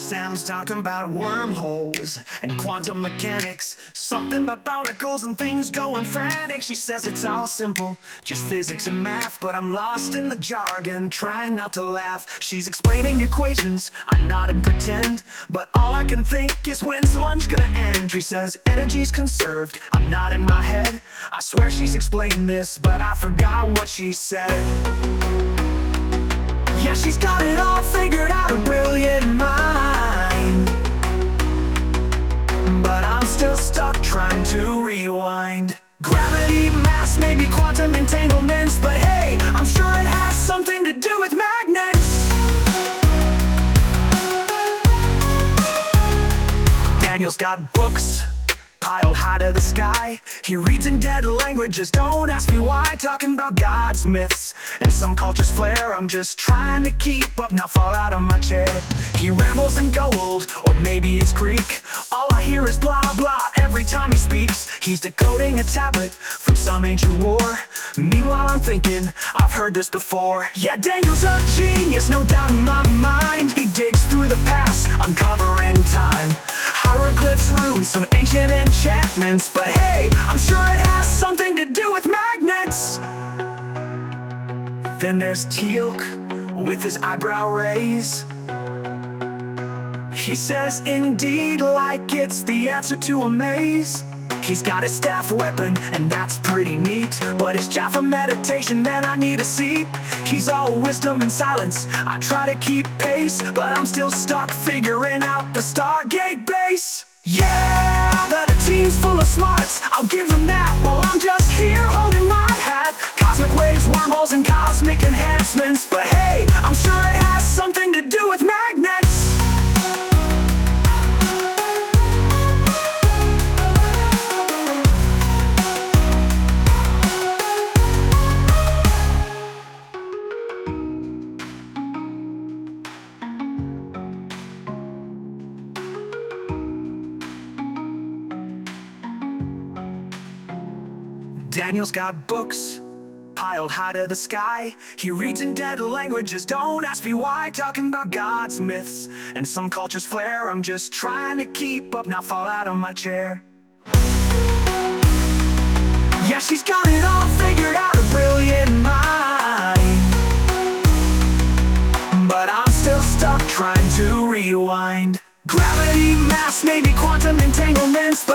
Sam's talking about wormholes and quantum mechanics. Something about particles and things going frantic. She says it's all simple, just physics and math. But I'm lost in the jargon, trying not to laugh. She's explaining equations, I nod and pretend. But all I can think is, when's lunch gonna end? She says energy's conserved, I'm nodding my head. I swear she's explained this, but I forgot what she said. Yeah, she's got it all figured out, a brilliant mind. But I'm still stuck trying to rewind. Gravity, mass, maybe quantum entanglements. But hey, I'm sure it has something to do with magnets. Daniel's got books piled high to the sky. He reads in dead languages, don't ask me why. Talking about gods, myths, and some culture's flair. I'm just trying to keep up, not fall out of my chair. He rambles in gold, or maybe it's Greek. All I hear is blah blah every time he speaks. He's decoding a tablet from some ancient war. Meanwhile I'm thinking, I've heard this before. Yeah, Daniel's a genius, no doubt in my mind. He digs through the past, uncovering time. Hieroglyphs, runes, some ancient enchantments. But hey, I'm sure it has something to do with magnets. Then there's Teal'c with his eyebrow raise. He says indeed, like it's the answer to a maze. He's got his staff weapon, and that's pretty neat. But his Jaffa meditation, man, I need a seat. He's all wisdom and silence, I try to keep pace. But I'm still stuck figuring out the Stargate base. Yeah, the team's full of smarts, I'll give them that. While I'm just here holding my hat. Cosmic waves, wormholes, and cosmic enhancements. But hey, I'm sure it has something to do with magnets. Daniel's got books piled high to the sky. He reads in dead languages, don't ask me why. Talking about gods, myths, and some culture's flair. I'm just trying to keep up, not fall out of my chair. Yeah, she's got it all figured out, a brilliant mind. But I'm still stuck trying to rewind. Gravity, mass, maybe quantum entanglements. But